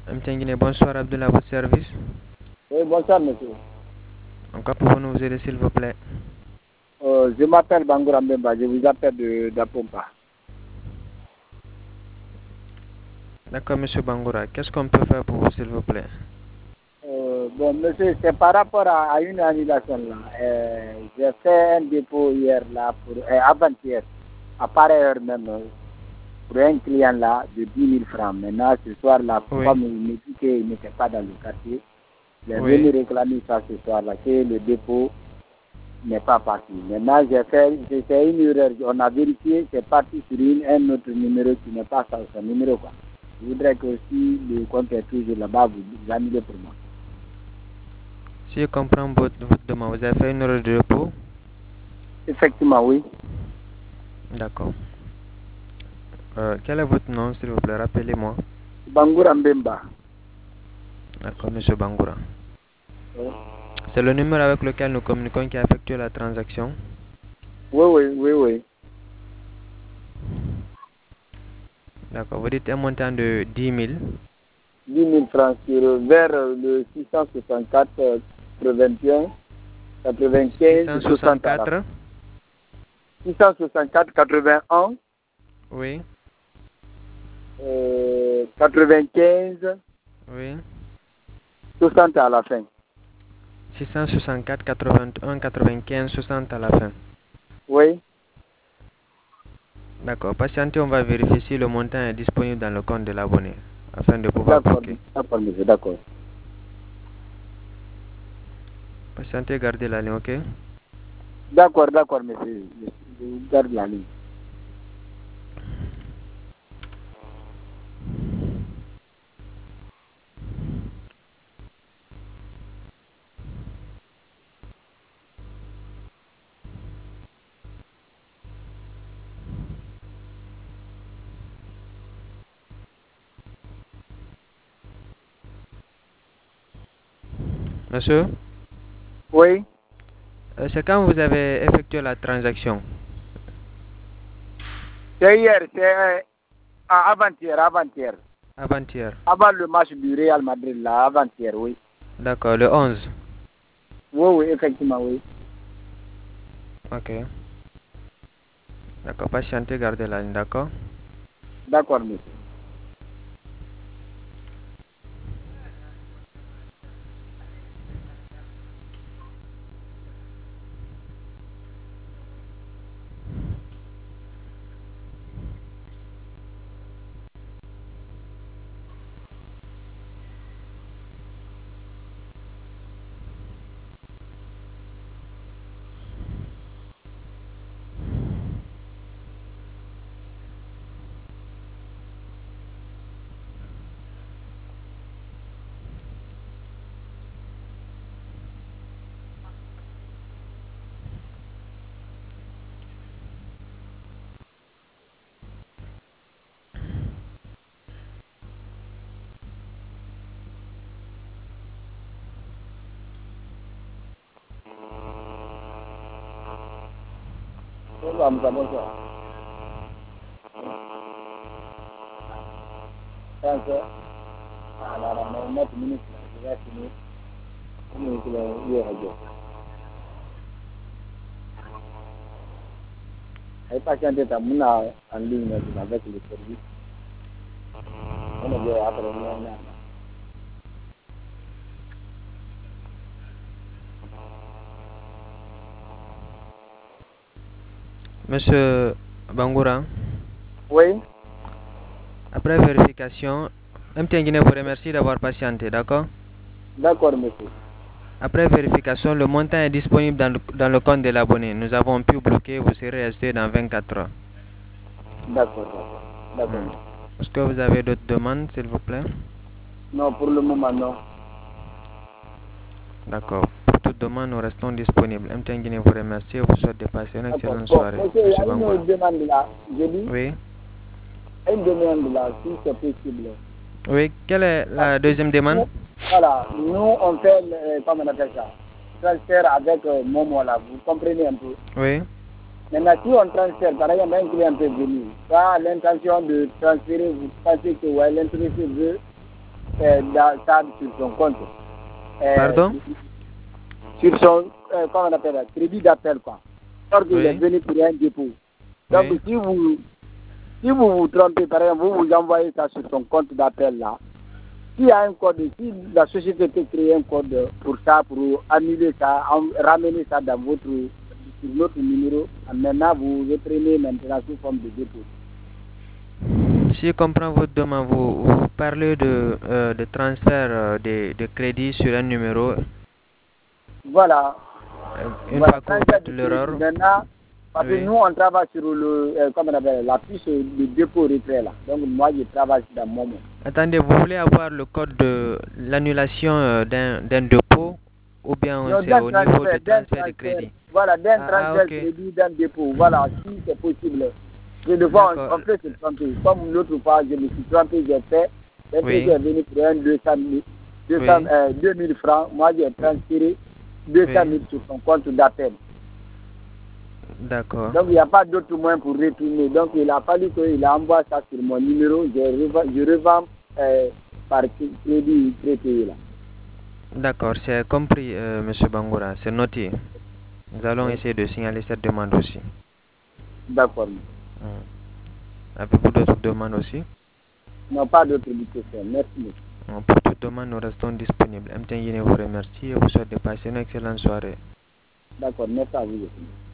Mtengine, bonsoir Abdullah, à votre service. Oui, bonsoir, monsieur. En quoi pouvons-nous vous aider, s'il vous plaît? Je m'appelle Bangoura Mbemba, je vous appelle d'Apompa. D'accord, monsieur Bangoura. Qu'est-ce qu'on peut faire pour vous, s'il vous plaît? Bon, monsieur, c'est par rapport à une annulation là. J'ai fait un dépôt hier là, avant-hier, à pareille heure même, pour un client là de 10 000 francs. Maintenant, ce soir là, Oui. comme il me dit qu'il n'était pas dans le quartier, il est Oui. venu réclamer ça ce soir là, que le dépôt n'est pas parti. Maintenant, j'ai fait une erreur. On a vérifié, c'est parti sur un autre numéro qui n'est pas son numéro, quoi. Je voudrais que si le compte est toujours là-bas, vous annulez pour moi. Si je comprends votre demande, vous avez fait une heure de repos? Effectivement, oui. D'accord. Quel est votre nom, s'il vous plaît? Rappelez-moi. Bangoura Mbemba. D'accord, monsieur Bangoura. Oui, C'est le numéro avec lequel nous communiquons qui a effectué la transaction? oui. D'accord. Vous dites un montant de 10 000? 10 000 francs vers le 664 81 95 60 à la 664? 664 81 Oui. 95 Oui. 60 à la fin. 664, 81, 95, 60 à la fin. Oui. D'accord. Patientez, on va vérifier si le montant est disponible dans le compte de l'abonné afin de pouvoir bloquer. D'accord, monsieur, d'accord. Patientez, gardez la ligne, ok? D'accord, monsieur. Je garde la ligne. Monsieur, Oui. c'est quand vous avez effectué la transaction? C'est hier, c'est avant-hier. Avant-hier. Avant le match du Real Madrid, là, avant-hier, oui. D'accord, le 11. Oui, effectivement, oui. Ok. D'accord, patientez, gardez la ligne, d'accord? D'accord, monsieur. Bonsoir. François, à la 9 minutes, je vais finir. Et patienter, tu as en ligne avec le service. On est bien après, Monsieur Bangoura, Oui. après vérification, MTN Guinée vous remercie d'avoir patienté, d'accord? D'accord, monsieur. Après vérification, le montant est disponible dans le compte de l'abonné. Nous avons pu bloquer, vous serez resté dans 24 heures. D'accord. Est-ce que vous avez d'autres demandes, s'il vous plaît? Non, pour le moment, non. D'accord. Pour toute demande, nous restons disponibles. MTN Guinée vous remercie et vous souhaite de passer une D'accord. excellente Bon, soirée, monsieur, il y monsieur a Bangoura. une demande là. Je dis, Oui. une demande là, si c'est possible. Oui, quelle est la deuxième demande? Voilà, nous on fait, comment on appelle ça, transfert avec Momo là, vous comprenez un peu. Oui. Maintenant, si on transfère, par exemple, un client peut venir, pas l'intention de transférer, vous pensez que ouais, l'intéressé veut ça sur son compte. Pardon? Sur son, comment on appelle ça, crédit d'appel, quoi. Alors qu'il est venu pour un dépôt. Donc, si vous vous trompez, par exemple, vous envoyez ça sur son compte d'appel là. S'il y a un code, si la société peut créer un code pour ça, pour annuler ça, ramener ça dans sur notre numéro, maintenant vous reprenez maintenant sous forme de dépôt. Si je comprends votre demande, vous parlez de transfert de crédit sur un numéro. Voilà. Une fois que vous faites l'erreur. Maintenant, parce que nous, on travaille sur la fiche de dépôt retrait là. Donc, moi, je travaille dans mon moment. Attendez, vous voulez avoir le code de l'annulation d'un dépôt ou bien c'est au niveau du transfert de crédit? Voilà, d'un transfert de crédit, d'un dépôt. Voilà, si c'est possible. Et de fois, on peut se tromper. Comme l'autre fois, je me suis trompé, j'ai fait. J'ai venu pour un 2000 francs. Moi, j'ai transféré 200 000 sur son compte d'appel. D'accord. Donc, il n'y a pas d'autre moyen pour retourner. Donc, il a fallu qu'il envoie ça sur mon numéro. Je revends par crédit prépayé là. D'accord, c'est compris, M. Bangoura. C'est noté. Nous allons essayer de signaler cette demande aussi. D'accord. Avez-vous d'autres demandes aussi? Non, pas d'autres questions. Merci. Pour toute demande, nous restons disponibles. MTN vous remercie et vous souhaite de passer une excellente soirée. D'accord, merci à vous aussi.